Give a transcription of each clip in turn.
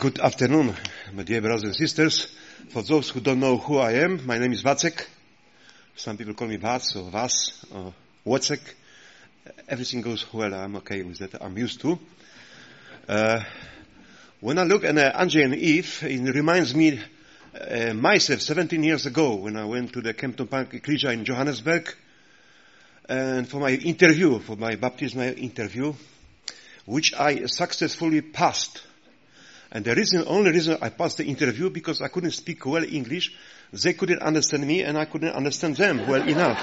Good afternoon, my dear brothers and sisters. For those who don't know who I am, my name is Wacek. Some people call me Vac or Vas or Wacek. Everything goes well. I'm okay with that. I'm used to. When I look at Andrzej and Eve, it reminds me myself 17 years ago when I went to the Kempton Park Krzyża in Johannesburg and for my baptismal interview, which I successfully passed. And the only reason I passed the interview because I couldn't speak well English. They couldn't understand me and I couldn't understand them well enough.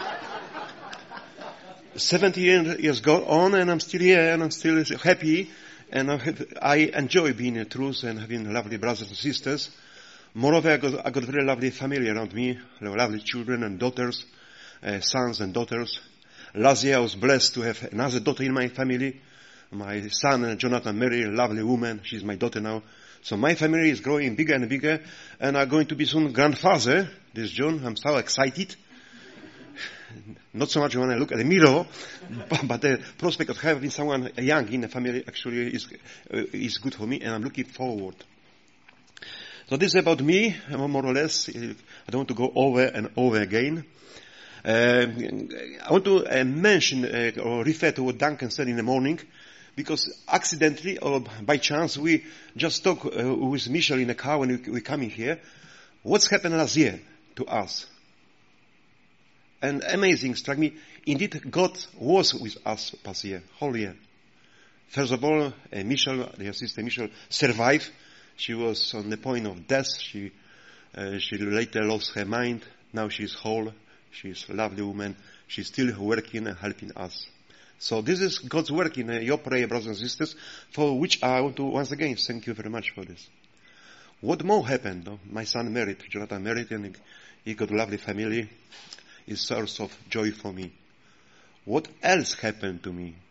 70 years go on and I'm still here and I'm still happy and I enjoy being in truth and having lovely brothers and sisters. Moreover, I got very lovely family around me, lovely children and daughters, sons and daughters. Last year I was blessed to have another daughter in my family. My son, Jonathan, married a lovely woman. She's my daughter now. So my family is growing bigger and bigger. And I'm going to be soon grandfather this June. I'm so excited. Not so much when I look at the mirror, but the prospect of having someone young in the family actually is good for me. And I'm looking forward. So this is about me, more or less. I don't want to go over and over again. I want to mention or refer to what Duncan said in the morning. Because accidentally or by chance we just talked with Michelle in the car when we coming here. What's happened last year to us? And amazing struck me. Indeed, God was with us past year, whole year. First of all, Michelle, her sister Michelle, survived. She was on the point of death. She later lost her mind. Now she's whole. She's a lovely woman. She's still working and helping us. So this is God's work in your prayer, brothers and sisters, for which I want to once again thank you very much for this. What more happened? My son married, Jonathan married, and he got a lovely family. It's a source of joy for me. What else happened to me?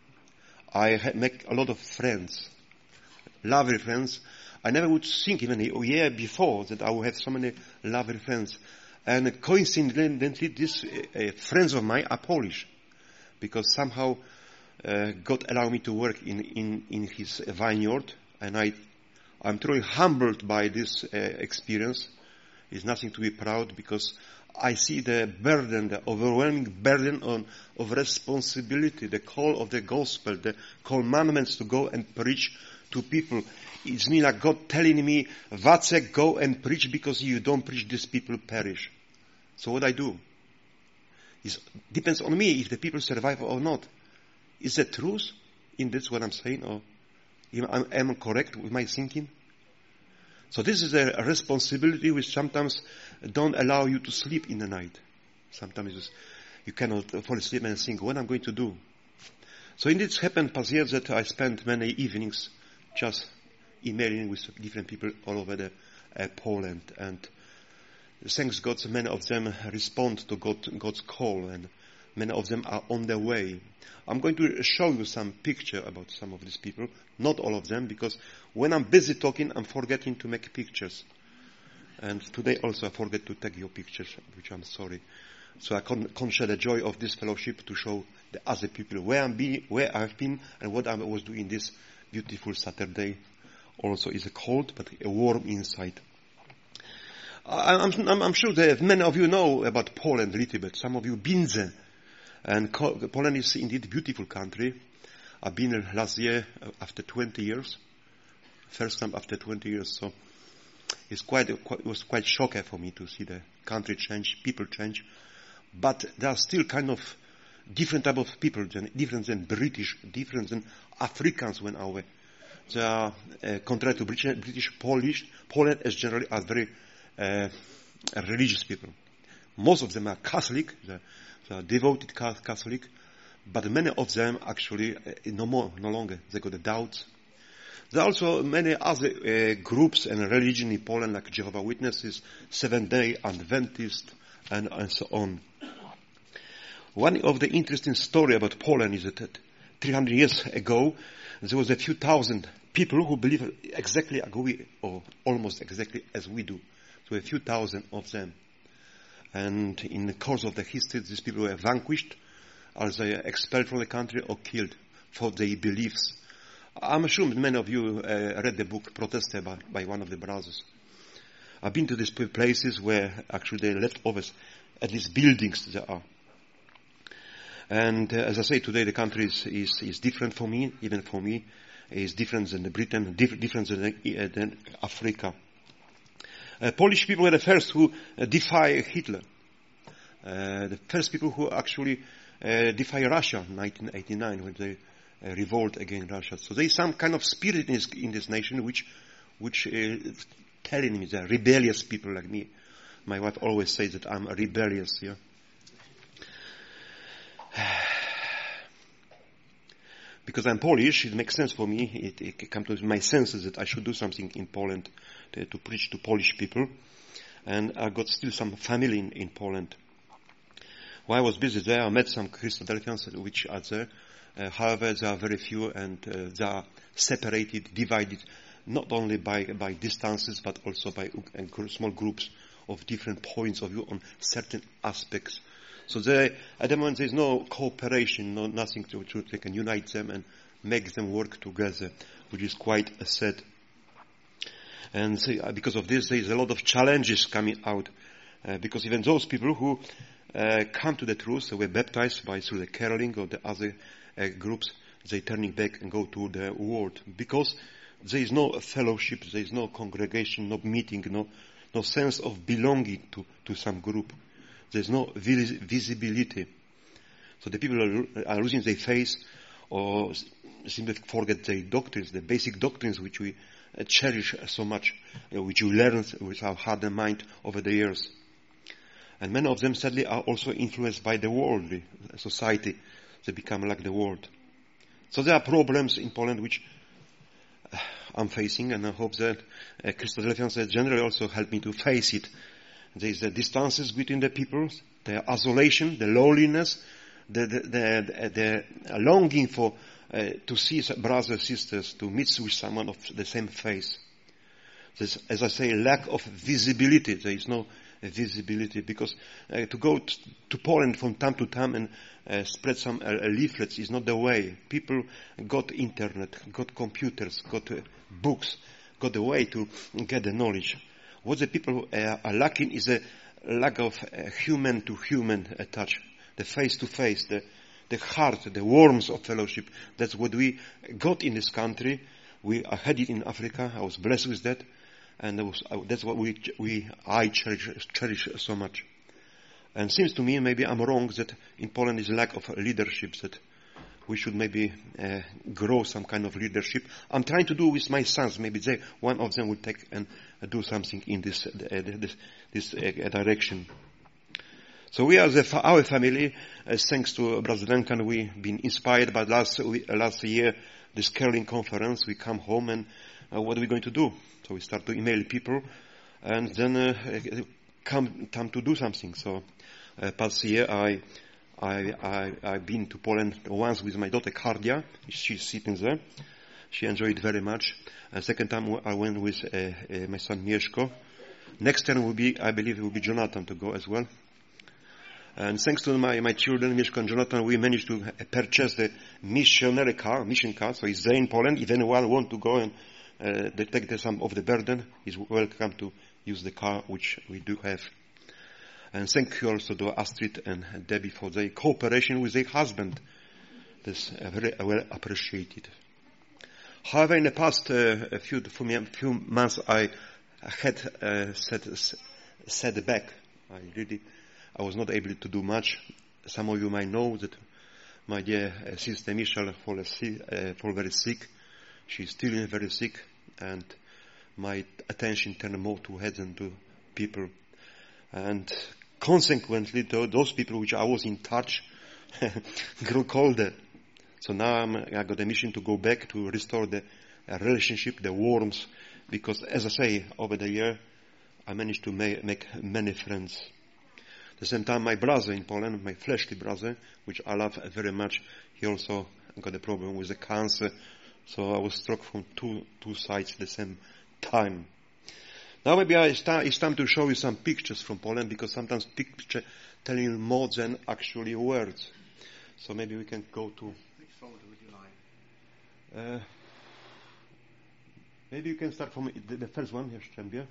I make a lot of friends, lovely friends. I never would think even a year before that I would have so many lovely friends. And coincidentally, these friends of mine are Polish, because somehow God allowed me to work in his vineyard, and I'm truly humbled by this experience. It's nothing to be proud because I see the burden, the overwhelming burden of responsibility, the call of the gospel, the commandments to go and preach to people. It's me like God telling me, Wacek, go and preach, because you don't preach, these people perish. So what I do? It depends on me if the people survive or not. Is that truth in this what I'm saying, or am I correct with my thinking? So this is a responsibility which sometimes don't allow you to sleep in the night. Sometimes you cannot fall asleep and think, what I'm going to do. So indeed, it's happened past years that I spent many evenings just emailing with different people all over Poland, and thanks God, many of them respond to God's call, and many of them are on their way. I'm going to show you some picture about some of these people, not all of them, because when I'm busy talking, I'm forgetting to make pictures. And today also I forget to take your pictures, which I'm sorry. So I can't share the joy of this fellowship to show the other people where I've been and what I was doing this beautiful Saturday. Also is cold, but warm inside. I'm sure that many of you know about Poland a little bit. Some of you been there. And Poland is indeed a beautiful country. I've been there last year after 20 years. First time after 20 years. So it was quite shocking for me to see the country change, people change. But there are still kind of different type of people, different than British, different than Africans when our. They are, contrary to British, Poland as generally are very religious people. Most of them are Catholic, they are devoted Catholic, but many of them actually no longer. They got the doubts. There are also many other groups and religion in Poland, like Jehovah's Witnesses, Seventh-day Adventists, and so on. One of the interesting story about Poland is that 300 years ago, there was a few thousand people who believe exactly like we, or almost exactly as we do. So a few thousand of them. And in the course of the history, these people were vanquished, or they expelled from the country or killed for their beliefs. I'm sure many of you read the book Proteste by one of the brothers. I've been to these places where actually the leftovers, at least buildings there are. And as I say, today the country is different for me, even for me. It's different than Britain, different than Africa. Polish people were the first who defy Hitler. The first people who actually defy Russia in 1989 when they revolt against Russia. So there is some kind of spirit in this nation which telling me they're rebellious people like me. My wife always says that I'm rebellious, yeah. Because I'm Polish, it makes sense for me. It comes to my senses that I should do something in Poland to preach to Polish people. And I got still some family in Poland. While I was busy there, I met some Christadelphians which are there. However, there are very few and they are separated, divided, not only by distances, but also by small groups of different points of view on certain aspects. So there, at the moment, there is no cooperation, nothing to can unite them and make them work together, which is quite sad. And so, because of this, there is a lot of challenges coming out, because even those people who come to the truth, they were baptized through the caroling or the other groups, they turning back and go to the world, because there is no fellowship, there is no congregation, no meeting, no sense of belonging to some group. There's no visibility. So the people are losing their faith or simply forget their doctrines, the basic doctrines which we cherish so much, which you learn with our heart and mind over the years. And many of them sadly are also influenced by the worldly society. They become like the world. So there are problems in Poland which I'm facing, and I hope that Christadelphians generally also help me to face it. There is the distances between the peoples, the isolation, the loneliness, the longing for to see brothers and sisters, to meet with someone of the same faith. There's, as I say, lack of visibility. There is no visibility because to go to Poland from time to time and spread some leaflets is not the way. People got internet, got computers, got books, got the way to get the knowledge. What the people are lacking is a lack of human-to-human touch, the face-to-face, the heart, the warmth of fellowship. That's what we got in this country. We had it in Africa. I was blessed with that, and that's what I cherish so much. And it seems to me, maybe I'm wrong, that in Poland is a lack of leadership, that we should maybe grow some kind of leadership. I'm trying to do with my sons. Maybe one of them will take and do something in this direction. So we as our family, thanks to Brother Duncan, we've been inspired by last year, this caroling conference. We come home and what are we going to do? So we start to email people and then come time to do something. So past year I've been to Poland once with my daughter Kardia. She's sitting there. She enjoyed it very much. Second time I went with my son Mieszko. Next time I believe it will be Jonathan to go as well. And thanks to my children, Mieszko and Jonathan, we managed to purchase the mission car. So it's there in Poland. If anyone want to go and take some of the burden, is welcome to use the car which we do have. And thank you also to Astrid and Debbie for their cooperation with their husband. That's very well appreciated. However, in the past few months, I had set back. I was not able to do much. Some of you might know that my dear sister Michelle fall very sick. She's still very sick, and my attention turned more to heads than to people. And consequently, those people which I was in touch grew colder. So now I got a mission to go back to restore the relationship, the warmth, because as I say, over the year, I managed to make many friends. At the same time, my brother in Poland, my fleshly brother, which I love very much, he also got a problem with the cancer. So I was struck from two sides at the same time. Now maybe it's time to show you some pictures from Poland, because sometimes pictures tell you more than actually words. So maybe we can go to... Which folder would you like? Maybe you can start from the first one, Jaszczębie.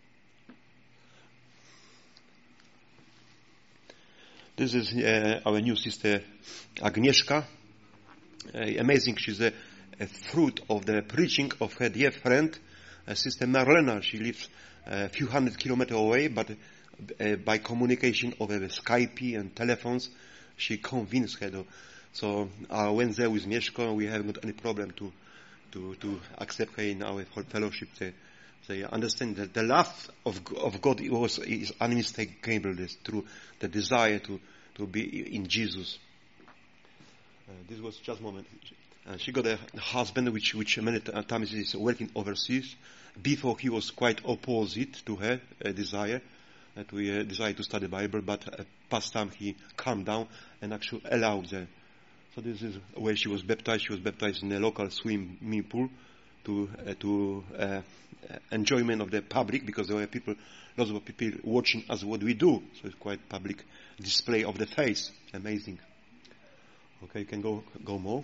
This is our new sister Agnieszka. Amazing. She's a fruit of the preaching of her dear friend, Sister Marlena. She lives a few hundred kilometers away, but by communication over Skype and telephones, she convinced her. So I went there with Mieszko. We haven't got any problem to accept her in our fellowship. They understand that the love of God is unmistakable. It's through the desire to be in Jesus. This was just a moment. She got a husband which many times is working overseas. Before he was quite opposite to her desire. That we decided to study Bible, but past time he calmed down and actually allowed her. So this is where she was baptized. She was baptized in a local swimming pool to enjoyment of the public, because there were lots of people watching us what we do. So it's quite public display of the face. Amazing. Okay, you can go more.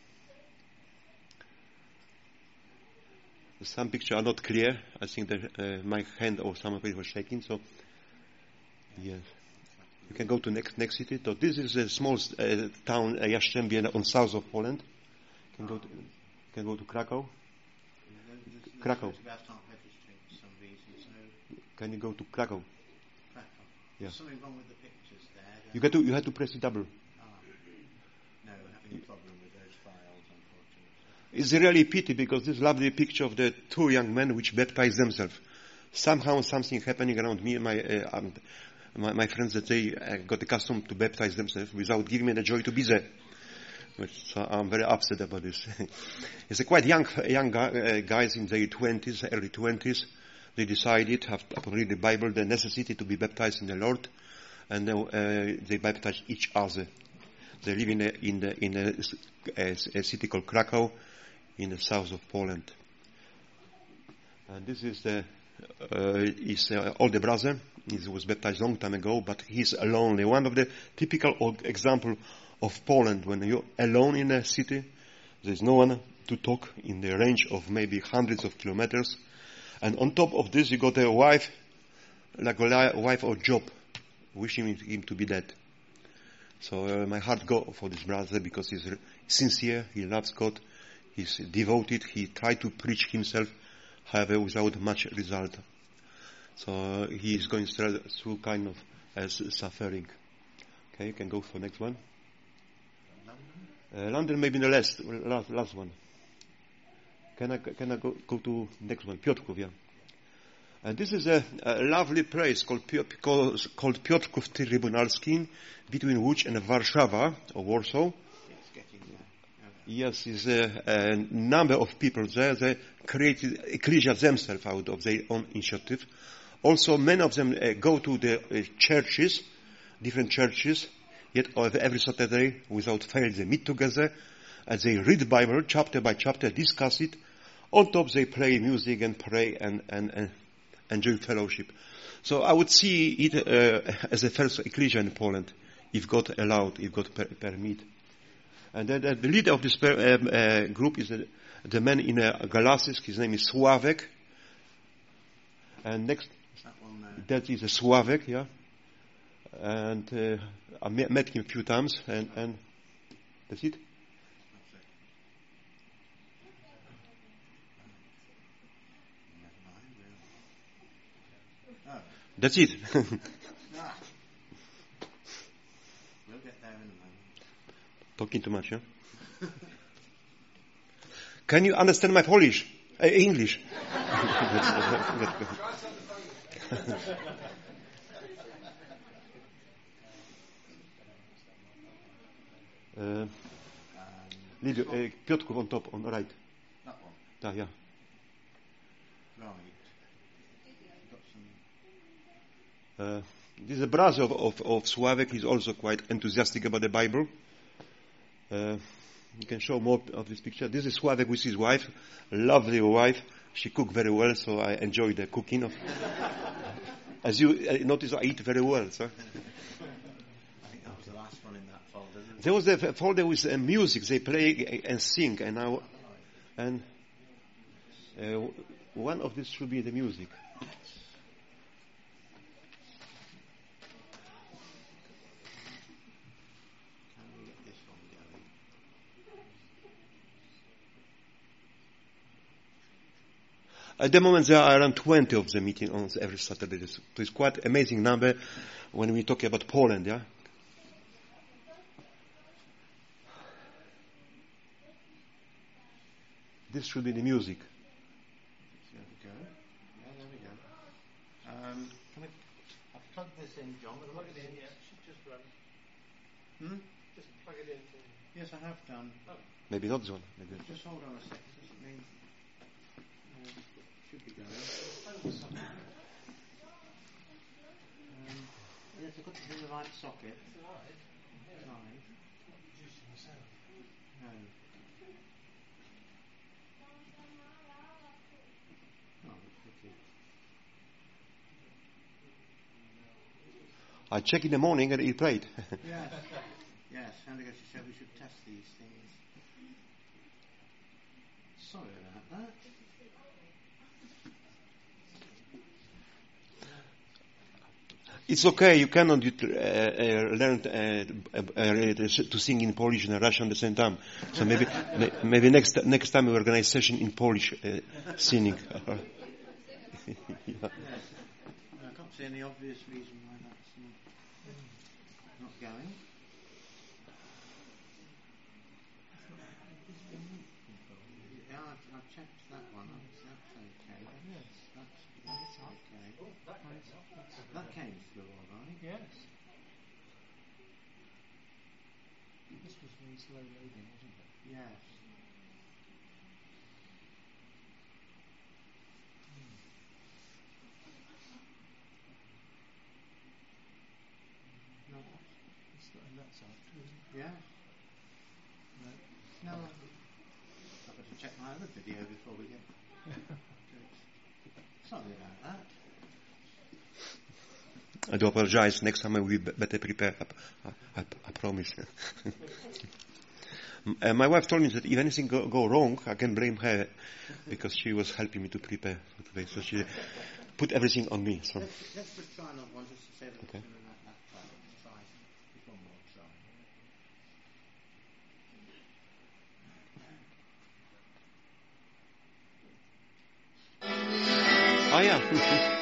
Some pictures are not clear. I think that my hand or some of it was shaking. So yes, you can go to next city. So this is a small town, Jaszczębie, on south of Poland. You can go to Krakow. Krakow. Can you go to Krakow? Yeah. There's something wrong with the pictures there. You had to press the double. No, we're having a problem with those files, unfortunately. It's really a pity, because this lovely picture of the two young men which baptized themselves. Somehow something happening around me and my friends, that they got accustomed to baptize themselves without giving me the joy to be there. So I'm very upset about this. It's a quite young guys in their 20s, early 20s. They decided, upon reading the Bible, the necessity to be baptized in the Lord, and they baptized each other. They live in a city called Krakow, in the south of Poland. And this is his older brother. He was baptized a long time ago, but he's lonely. One of the typical example of Poland, when you're alone in a city, there's no one to talk in the range of maybe hundreds of kilometers. And on top of this, you got a wife, like a wife or Job, wishing him to be dead. So my heart goes for this brother, because he's sincere, he loves God, he's devoted, he tried to preach himself, however, without much result. So he is going through kind of suffering. Okay, you can go for next one. London maybe the last one. Can I go to next one? Piotrków, yeah. And this is a lovely place called Piotrków Trybunalski, between Łódź and Warszawa, or Warsaw. It's getting there. Yes, is a number of people there. They created ecclesia themselves out of their own initiative. Also, many of them go to the churches, different churches, yet every Saturday, without fail, they meet together, and they read the Bible chapter by chapter, discuss it. On top, they play music and pray and enjoy fellowship. So I would see it as a first ecclesia in Poland, if God allowed, if God permit. And the leader of this group is the man in glasses. His name is Sławek. And next, that is a Sławek, yeah. And I met him a few times, and that's it. That's it. We'll get there in a moment. Talking too much, yeah? Can you understand my Polish? English? Piotrków on top, on right. That one? Tak, yeah. Right. This is a brother of Sławek. He's also quite enthusiastic about the Bible. You can show more of this picture. This is Sławek with his wife, lovely wife. She cooks very well, so I enjoy the cooking. As you notice, I eat very well, sir. I think that was the last one in that folder. There was a folder with music. They play and sing, and One of these should be the music. Can we get this one going? At the moment, there are around 20 of the meeting on every Saturday. So it's quite amazing number when we talk about Poland, yeah? This should be the music. There we go. Yeah, there we go. Can we? I've plugged this in, John. Plug it in, yeah. It should just run. Just plug it in. Yes, I have done. Maybe not this one. Maybe. Just hold on a second. Doesn't mean should be going. Yes, I've got it in the right socket. Live. Producing the sound. No. Oh, tricky. I checked in the morning and it played. Yes. Yes, Andy said we should test these things. Sorry about that. It's okay. You cannot learn to sing in Polish and Russian at the same time. So maybe next time we organize session in Polish singing. Yeah. I can't see any obvious reason why that's not going. Yeah, I've checked that one. That's okay. Yes. That's okay. That came through all right. Yes. This was very slow loading, wasn't it? Yes. No. And that's up too. Yes. No. I've got to check my other video before we get to it. Sorry about that. I do apologize. Next time I will be better prepared. I promise. My wife told me that if anything go wrong, I can blame her because she was helping me to prepare for today. So she put everything on me. So. Let's just try another one just to say that Okay. it's that try. Try. Just one more try. Oh yeah.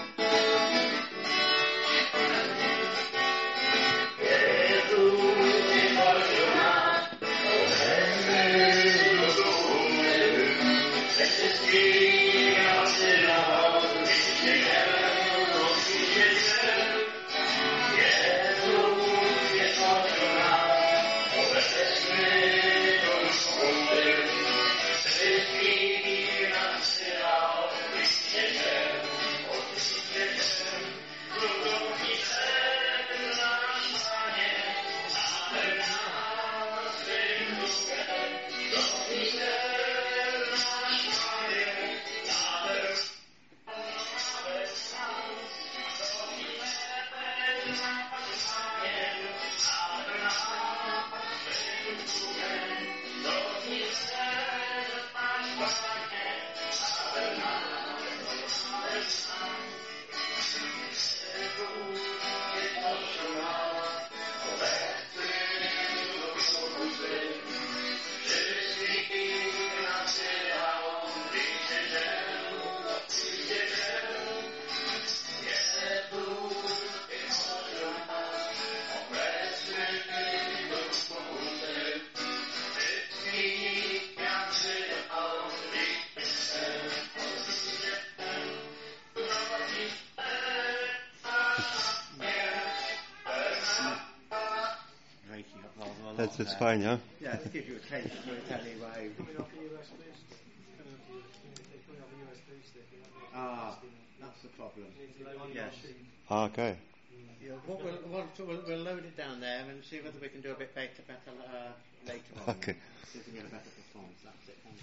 Breaking up rather a lot That's there. fine, yeah. Yeah, to give you a taste for it anyway. Coming off a USB stick. Coming off a USB stick. Ah, that's the problem. Yes. Okay. Yeah, we'll load it down there and see whether we can do a bit better later on. Okay. See if we can get a better performance. That's it. Thank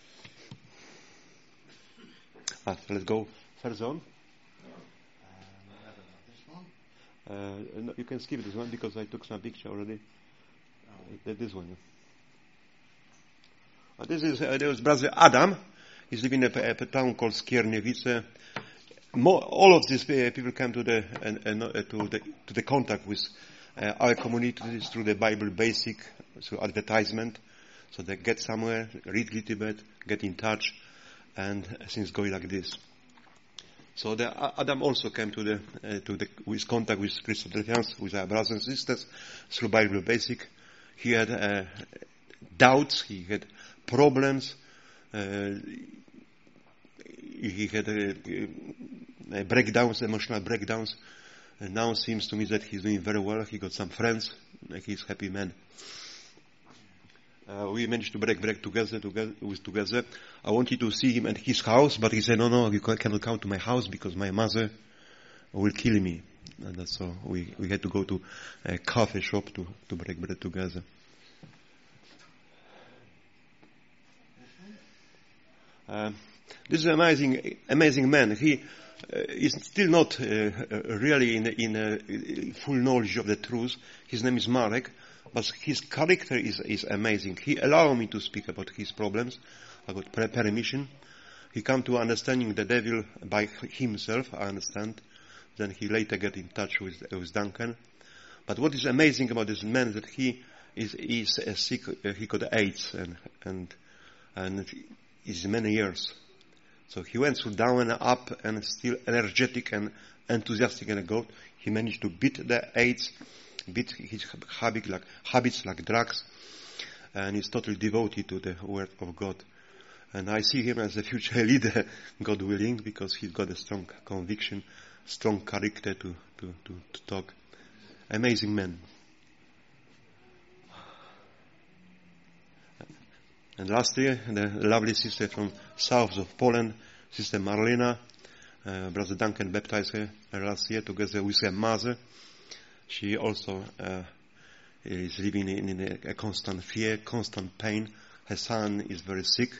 you. Let's go first on. This one. No, you can skip this one because I took some picture already. Oh. This one. This is brother Adam. He's living in a town called Skierniewice. All of these people come to the contact with our community through the Bible Basic, through advertisement. So they get somewhere, read a little bit, get in touch, and things go like this. So Adam also came with contact with Christodelphians, with our brothers and sisters, through Bible Basic. He had doubts, he had problems, he had breakdowns, emotional breakdowns. And now it seems to me that he's doing very well. He got some friends, and he's a happy man. We managed to break together. I wanted to see him at his house, but he said, no, you cannot come to my house because my mother will kill me. And that's so we had to go to a coffee shop to break bread together. This is an amazing man. He is still not really in full knowledge of the truth. His name is Marek. But his character is amazing. He allowed me to speak about his problems. I got permission. He come to understanding the devil by himself, I understand. Then he later get in touch with Duncan. But what is amazing about this man that he is sick. He got AIDS and is many years. So he went through down and up and still energetic and enthusiastic and God. He managed to beat the AIDS. Beat his habits like drugs, and he's totally devoted to the word of God. And I see him as a future leader, God willing, because he's got a strong conviction, strong character to talk. Amazing man. And lastly, the lovely sister from south of Poland, Sister Marlena, Brother Duncan baptized her last year together with her mother. She also is living in a constant fear, constant pain. Her son is very sick,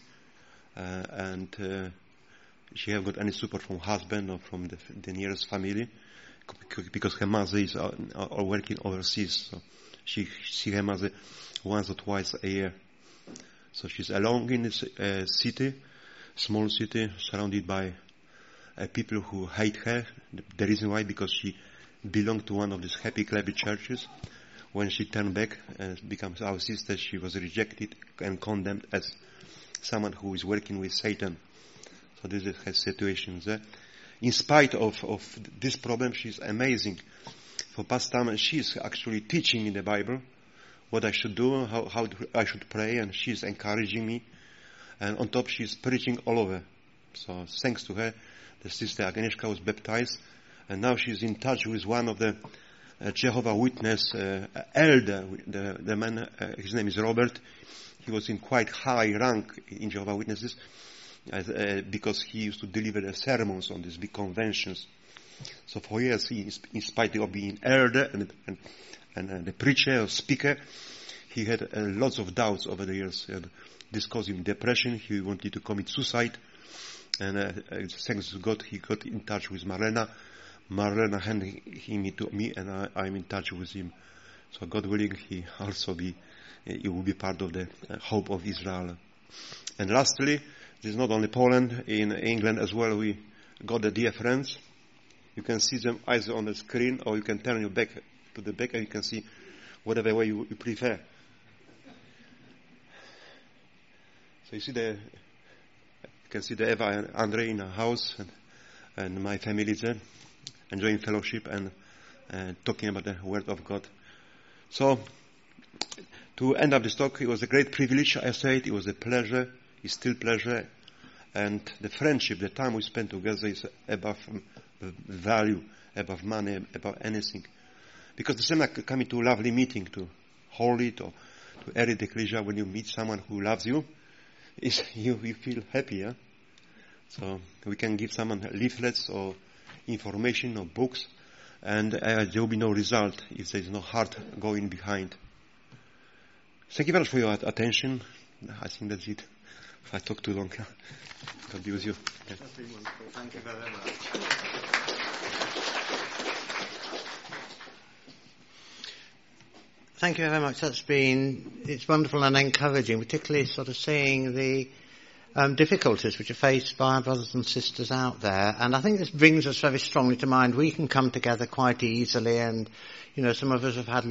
and she have got any support from husband or from the nearest family, because her mother is working overseas. So she see her mother once or twice a year. So she's alone in this city, small city, surrounded by people who hate her. The reason why, because she belonged to one of these happy, clappy churches. When she turned back and becomes our sister, she was rejected and condemned as someone who is working with Satan. So this is her situation there. In spite of this problem, she's amazing. For past time, she's actually teaching in the Bible what I should do, how I should pray, and she's encouraging me. And on top, she's preaching all over. So thanks to her, the sister Agnieszka was baptized. And now she's in touch with one of the Jehovah's Witness elder. The man, his name is Robert. He was in quite high rank in Jehovah's Witnesses because he used to deliver the sermons on these big conventions. So for years, he, in spite of being elder and the preacher or speaker, he had lots of doubts over the years. This caused him depression. He wanted to commit suicide. And thanks to God, he got in touch with Marlena. Marlena handed him to me, and I'm in touch with him. So God willing, he will be part of the hope of Israel. And lastly, this is not only Poland, in England as well, we got the dear friends. You can see them either on the screen, or you can turn your back to the back and you can see whatever way you prefer. So you can see the Eva and Andre in our house, and my family there, enjoying fellowship and talking about the Word of God. So, to end up this talk, it was a great privilege, I said. It was a pleasure. It's still pleasure. And the friendship, the time we spent together is above value, above money, above anything. Because the same like coming to a lovely meeting, to Holy, or to Eric Ecclesia, when you meet someone who loves you, you feel happy, yeah? So we can give someone leaflets or information or books, and there will be no result if there is no heart going behind. Thank you very much for your attention. I think that's it. If I talk too long, God be with you. Okay. Thank you very much. Thank you very much. It's wonderful and encouraging, particularly sort of seeing the difficulties which are faced by our brothers and sisters out there. And I think this brings us very strongly to mind we can come together quite easily, and some of us have had